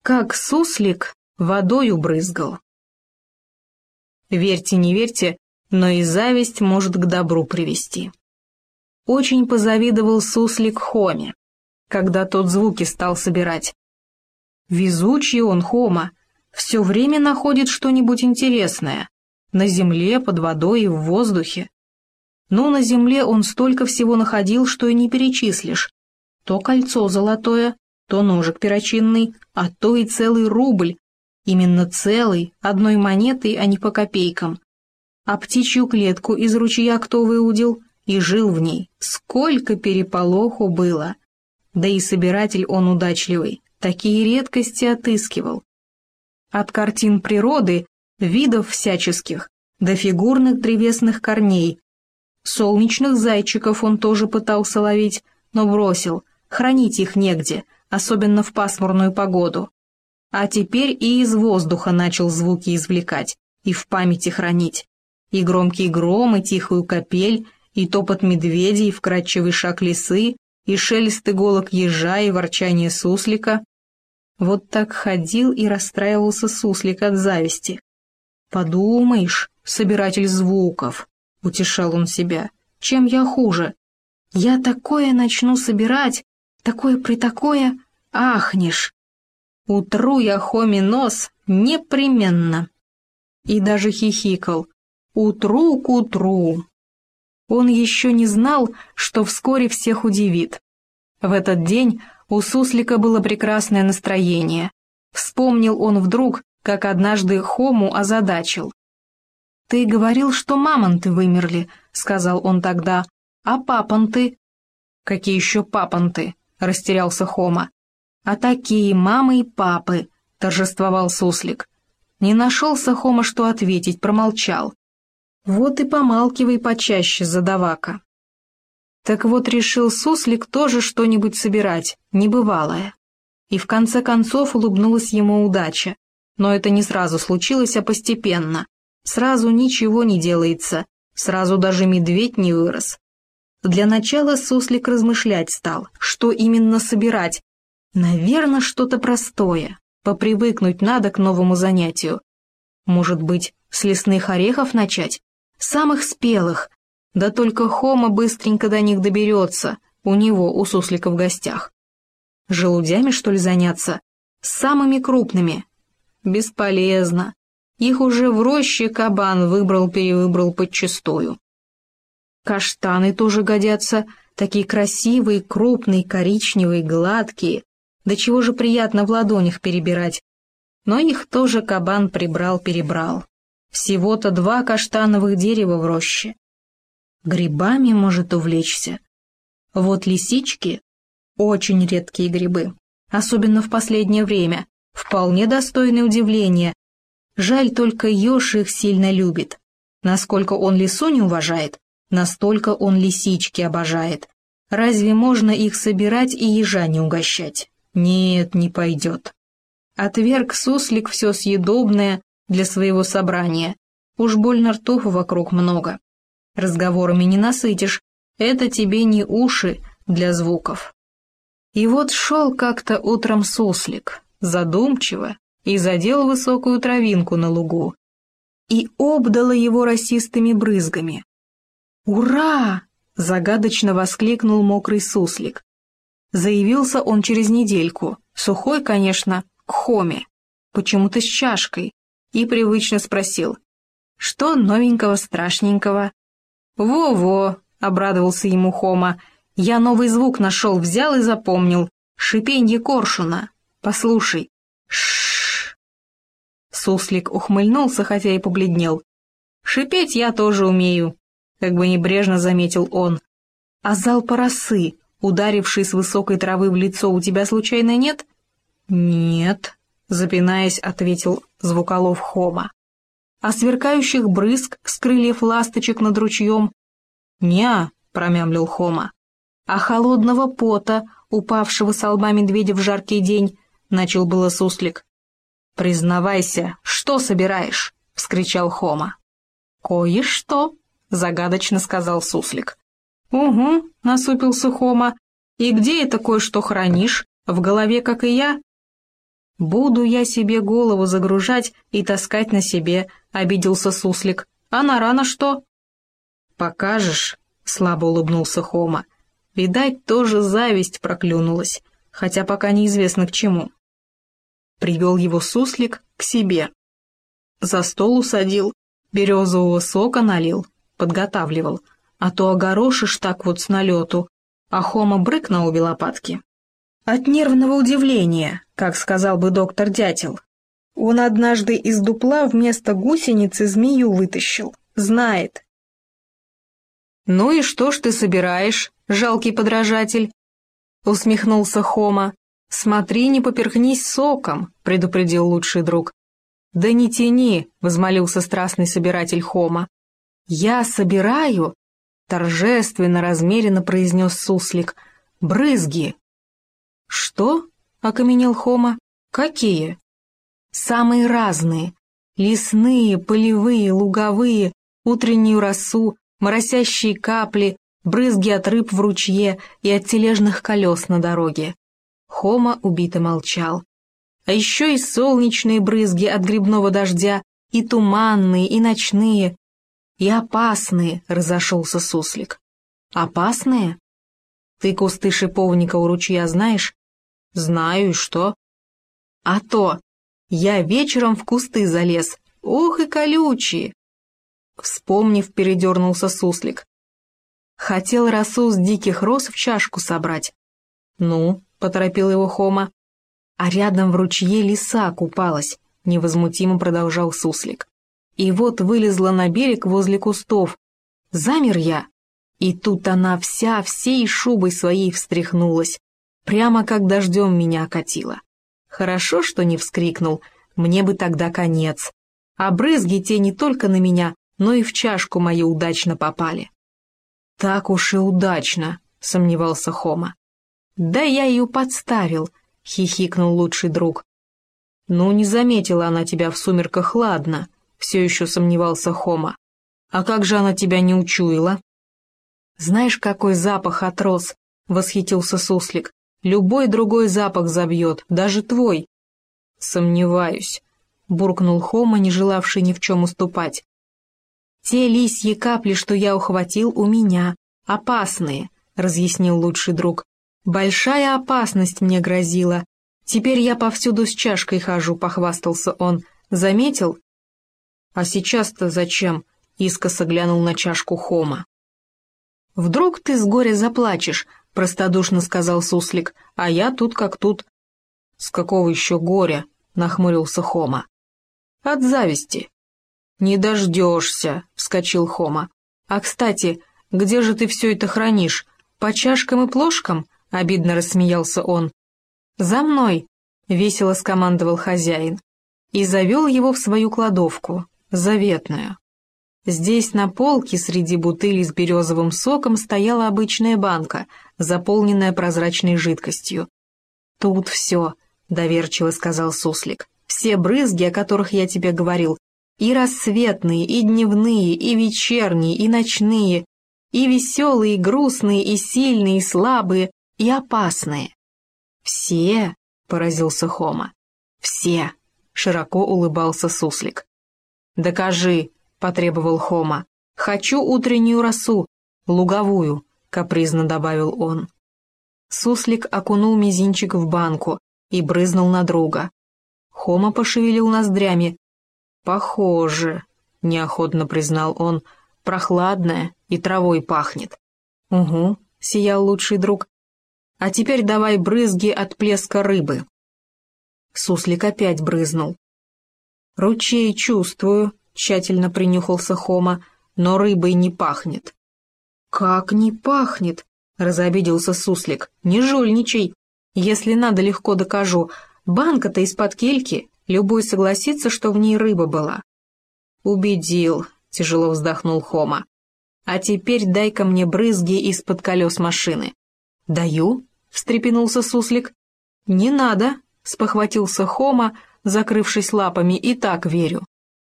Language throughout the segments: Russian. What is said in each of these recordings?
Как суслик водою брызгал. Верьте, не верьте, но и зависть может к добру привести. Очень позавидовал суслик Хоме, когда тот звуки стал собирать. Везучий он, Хома, все время находит что-нибудь интересное. На земле, под водой и в воздухе. Ну, на земле он столько всего находил, что и не перечислишь. То кольцо золотое, то ножик перочинный, а то и целый рубль. Именно целый, одной монетой, а не по копейкам. А птичью клетку из ручья кто выудил и жил в ней. Сколько переполоху было. Да и собиратель он удачливый, такие редкости отыскивал. От картин природы, видов всяческих, до фигурных древесных корней. Солнечных зайчиков он тоже пытался ловить, но бросил, хранить их негде, особенно в пасмурную погоду. А теперь и из воздуха начал звуки извлекать и в памяти хранить. И громкий гром, и тихую капель, и топот медведей, и вкрадчивый шаг лисы, и шелест иголок ежа, и ворчание суслика. Вот так ходил и расстраивался суслик от зависти. «Подумаешь, собиратель звуков», — утешал он себя, — «чем я хуже? Я такое начну собирать, такое-притакое, ахнешь. Утру я Хоме нос непременно». И даже хихикал. «Утру к утру». Он еще не знал, что вскоре всех удивит. В этот день у суслика было прекрасное настроение. Вспомнил он вдруг, как однажды Хому озадачил. «Ты говорил, что мамонты вымерли», — сказал он тогда, — «а папонты?» «Какие еще папонты?» — растерялся Хома. «А такие мамы и папы», — торжествовал суслик. Не нашелся Хома, что ответить, промолчал. Вот и помалкивай почаще, задавака. Так вот решил суслик тоже что-нибудь собирать, небывалое. И в конце концов улыбнулась ему удача. Но это не сразу случилось, а постепенно. Сразу ничего не делается, сразу даже медведь не вырос. Для начала суслик размышлять стал, что именно собирать. Наверное, что-то простое, попривыкнуть надо к новому занятию. Может быть, с лесных орехов начать? Самых спелых, да только Хома быстренько до них доберется, у него, у суслика в гостях. Желудями, что ли, заняться? С самыми крупными? Бесполезно. Их уже в роще кабан выбрал-перевыбрал подчистую. Каштаны тоже годятся, такие красивые, крупные, коричневые, гладкие. Да чего же приятно в ладонях перебирать. Но их тоже кабан прибрал-перебрал. Всего-то 2 каштановых дерева в роще. Грибами может увлечься. Вот лисички — очень редкие грибы, особенно в последнее время, вполне достойны удивления. Жаль, только еж их сильно любит. Насколько он лису не уважает, настолько он лисички обожает. Разве можно их собирать и ежа не угощать? Нет, не пойдет. Отверг суслик все съедобное для своего собрания. Уж больно ртов вокруг много. Разговорами не насытишь, это тебе не уши для звуков. И вот шел как-то утром суслик, задумчиво, и задел высокую травинку на лугу. И обдало его росистыми брызгами. «Ура!» — загадочно воскликнул мокрый суслик. Заявился он через недельку, сухой, конечно, к Хоме, почему-то с чашкой, и привычно спросил: «Что новенького, страшненького?» «Во-во!» — обрадовался ему Хома. «Я новый звук нашел, взял и запомнил. Шипенье коршуна. Послушай. Ш-ш-ш!» Суслик ухмыльнулся, хотя и побледнел. «Шипеть я тоже умею», — как бы небрежно заметил он. «А залпа росы, ударивший с высокой травы в лицо, у тебя случайно нет?» «Нет», — запинаясь, ответил звуколов Хома. «А сверкающих брызг с крыльев ласточек над ручьем?» «Не-а», — промямлил Хома. «А холодного пота, упавшего со лба медведя в жаркий день?» — начал было суслик. «Признавайся, что собираешь?» — вскричал Хома. «Кое-что», — загадочно сказал суслик. «Угу», — насупился Хома. «И где это кое-что хранишь? В голове, как и я?» «Буду я себе голову загружать и таскать на себе», — обиделся суслик. «А на рано что?» «Покажешь», — слабо улыбнулся Хома. Видать, тоже зависть проклюнулась, хотя пока неизвестно к чему. Привел его суслик к себе. За стол усадил, березового сока налил, подготавливал, а то огорошишь так вот с налету, а Хома брык на обе лопатки. От нервного удивления, как сказал бы доктор Дятел. Он однажды из дупла вместо гусеницы змею вытащил, знает. «Ну и что ж ты собираешь, жалкий подражатель?» — усмехнулся Хома. «Смотри, не поперхнись соком», — предупредил лучший друг. «Да не тяни», — возмолился страстный собиратель Хома. «Я собираю», — торжественно, размеренно произнес суслик, — «брызги». «Что?» — окаменел Хома. «Какие?» «Самые разные. Лесные, полевые, луговые, утреннюю росу, моросящие капли, брызги от рыб в ручье и от тележных колес на дороге». Хома убито молчал. «А еще и солнечные брызги от грибного дождя, и туманные, и ночные, и опасные», — разошелся суслик. «Опасные? Ты кусты шиповника у ручья знаешь?» «Знаю, и что?» «А то! Я вечером в кусты залез. Ох и колючие!» Вспомнив, передернулся суслик. «Хотел росу с диких роз в чашку собрать». «Ну?» — поторопил его Хома. «А рядом в ручье лиса купалась», — невозмутимо продолжал суслик. «И вот вылезла на берег возле кустов. Замер я, и тут она вся всей шубой своей встряхнулась, прямо как дождем меня окатила. Хорошо, что не вскрикнул, мне бы тогда конец. А брызги те не только на меня, но и в чашку мою удачно попали». «Так уж и удачно», — сомневался Хома. «Да я ее подставил», — хихикнул лучший друг. «Ну, не заметила она тебя в сумерках, ладно», — все еще сомневался Хома. «А как же она тебя не учуяла?» «Знаешь, какой запах от роз?» — восхитился суслик. «Любой другой запах забьет, даже твой». «Сомневаюсь», — буркнул Хома, не желавший ни в чем уступать. «Те лисьи капли, что я ухватил, у меня, опасные», — разъяснил лучший друг. «Большая опасность мне грозила. Теперь я повсюду с чашкой хожу», — похвастался он. «Заметил?» «А сейчас-то зачем?» — искоса глянул на чашку Хома. «Вдруг ты с горя заплачешь», — простодушно сказал суслик, — «а я тут как тут». «С какого еще горя?» — нахмурился Хома. «От зависти». «Не дождешься», — вскочил Хома. «А, кстати, где же ты все это хранишь? По чашкам и плошкам?» — обидно рассмеялся он. «За мной!» — весело скомандовал хозяин и завел его в свою кладовку, заветную. Здесь на полке среди бутылей с березовым соком стояла обычная банка, заполненная прозрачной жидкостью. «Тут все», — доверчиво сказал суслик, — «все брызги, о которых я тебе говорил, и рассветные, и дневные, и вечерние, и ночные, и веселые, и грустные, и сильные, и слабые, и опасные». «Все?» — поразился Хома. «Все!» — широко улыбался суслик. «Докажи!» — потребовал Хома. «Хочу утреннюю росу, луговую», — капризно добавил он. Суслик окунул мизинчик в банку и брызнул на друга. Хома пошевелил ноздрями. «Похоже», — неохотно признал он, — «прохладное и травой пахнет». «Угу», — сиял лучший друг. «А теперь давай брызги от плеска рыбы». Суслик опять брызнул. «Ручей чувствую», — тщательно принюхался Хома, — «но рыбой не пахнет». «Как не пахнет?» — разобиделся суслик. «Не жульничай. Если надо, легко докажу. Банка-то из-под кельки, любой согласится, что в ней рыба была». «Убедил», — тяжело вздохнул Хома. «А теперь дай-ка мне брызги из-под колес машины». «Даю», — встрепенулся суслик. «Не надо», — спохватился Хома, закрывшись лапами, — «и так верю».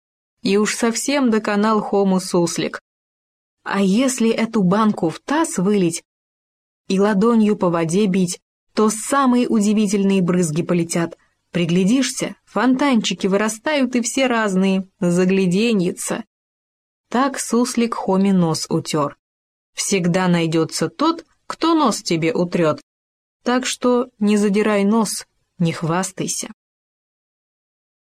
И уж совсем доконал Хому суслик. «А если эту банку в таз вылить и ладонью по воде бить, то самые удивительные брызги полетят», — Приглядишься, фонтанчики вырастают и все разные, загляденьица. Так суслик Хоме нос утер. Всегда найдется тот, кто нос тебе утрет. Так что не задирай нос, не хвастайся.